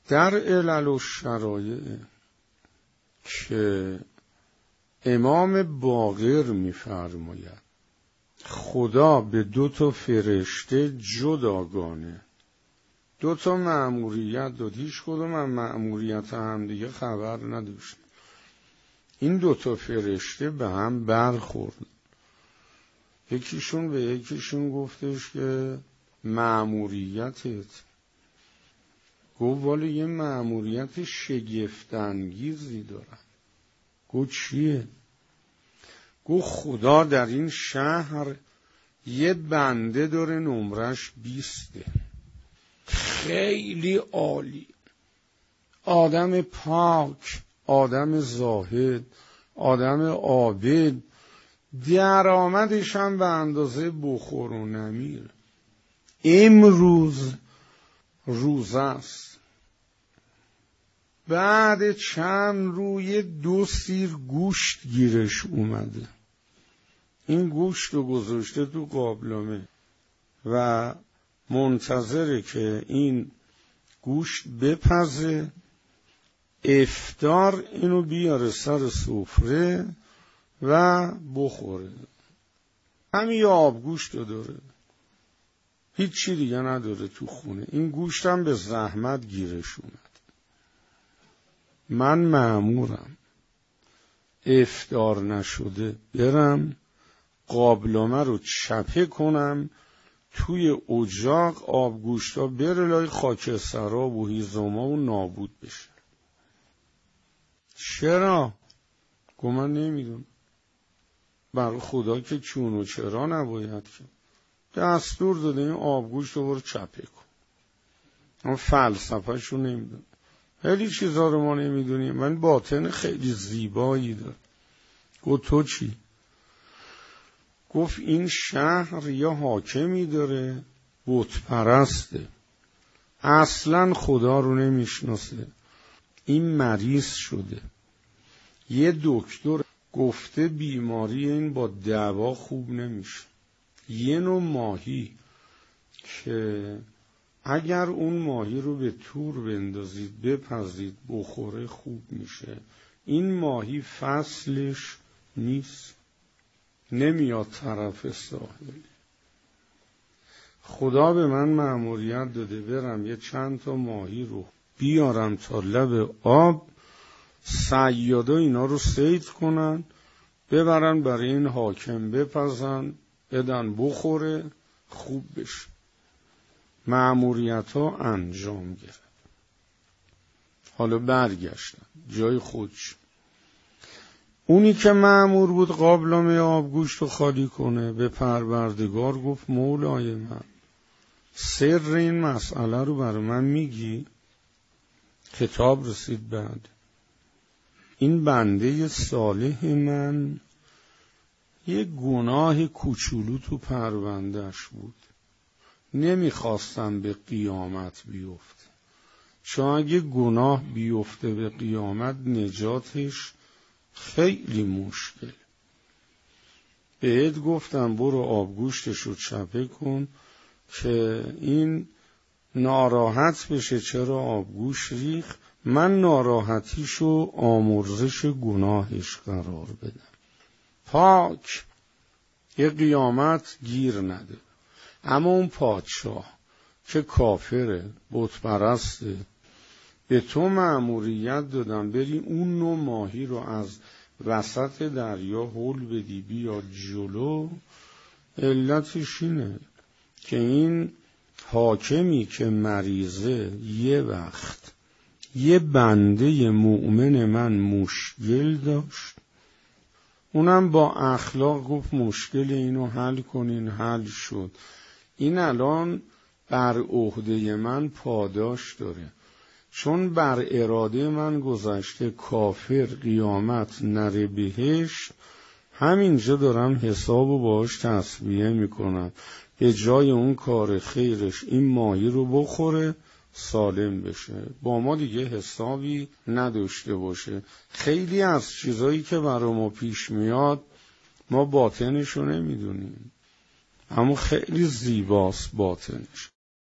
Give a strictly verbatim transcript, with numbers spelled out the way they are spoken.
در علل و شرایع که امام باقر می‌فرماید خدا به دو تا فرشته جداگانه دو تا مأموریت داد، هیچ کدوم از مأموریت هم دیگه خبر نداشت. این دو تا فرشته به هم برخورد. یکیشون به یکیشون گفتش که مأموریتت، گفت والا یه مأموریت شگفت‌انگیزی دارم. گفت چیه؟ گفت خدا در این شهر یه بنده داره نمرش بیسته، خیلی عالی، آدم پاک، آدم زاهد، آدم عابد، درآمدش هم به اندازه بخور و نمیر. امروز روزه است، بعد چند روی دو سیر گوشت گیرش اومده، این گوشت رو گذاشته تو قابلمه و منتظره که این گوشت بپزه، افطار اینو بیاره سر سفره و بخوره. همین یه آبگوشت رو داره، هیچ چی دیگه نداره تو خونه. این گوشت هم به زحمت گیرش اومد. من مأمورم افطار نشده برم قابلمه رو چپه کنم توی اجاق، آبگوشتا بره لای خاکسترها و هیزما و نابود بشه. چرا؟ گفت من نمیدونم. برای خدا که چون و چرا نباید که دستور داده این آبگوشت رو برو چپه کن. اما فلسفه شو نمیدونم، خیلی چیزا رو ما نمیدونیم. من باطن خیلی زیبایی داره. گفت تو چی؟ گفت این شهر یا حاکمی داره بت پرسته، اصلا خدا رو نمیشناسه، این مریض شده، یه دکتر گفته بیماری این با دوا خوب نمیشه. یه نوع ماهی که اگر اون ماهی رو به تور بندازید بپزید بخوره خوب میشه، این ماهی فصلش نیست، نمیاد طرف ساحل. خدا به من مأموریت داده برم یه چند تا ماهی رو بیارم تا لب آب، صیادا اینا رو صید کنن ببرن برای این حاکم بپزن بدن بخوره خوب بشه. مأموریت ها انجام گرفت. حالا برگشتن جای خودش. اونی که مأمور بود قابلمه آبگوشت رو خالی کنه به پروردگار گفت مولای من سر این مسئله رو برای من میگی؟ کتاب رسید بعد. این بنده صالح من یه گناه کوچولو تو پروندهش بود، نمیخواستم به قیامت بیفته، چون اگه گناه بیفته به قیامت نجاتش خیلی مشکل. بهت گفتم برو آبگوشتش رو چپه کن که این ناراحت بشه چرا آبگوشت ریخ، من ناراحتیشو آمرزش گناهش قرار بدم. پاک یه قیامت گیر نده. اما اون پادشاه که کافره بت پرسته، به تو مأموریت دادم بری اون نوع ماهی رو از وسط دریا هول بدی بیا جلو. علتش اینه که این حاکمی که مریضه یه وقت یه بنده مؤمن من مشکل داشت، اونم با اخلاق گفت مشکل اینو حل کنین، حل شد. این الان بر عهده من پاداش داره، چون بر اراده من گذشته کافر قیامت نره بهش، همینجا دارم حسابو باهاش تسویه میکنم، به جای اون کار خیرش این ماهی رو بخوره سالم بشه، با ما دیگه حسابی نداشته باشه. خیلی از چیزایی که برای ما پیش میاد ما باطنشو نمیدونیم، اما خیلی زیباست باطنش.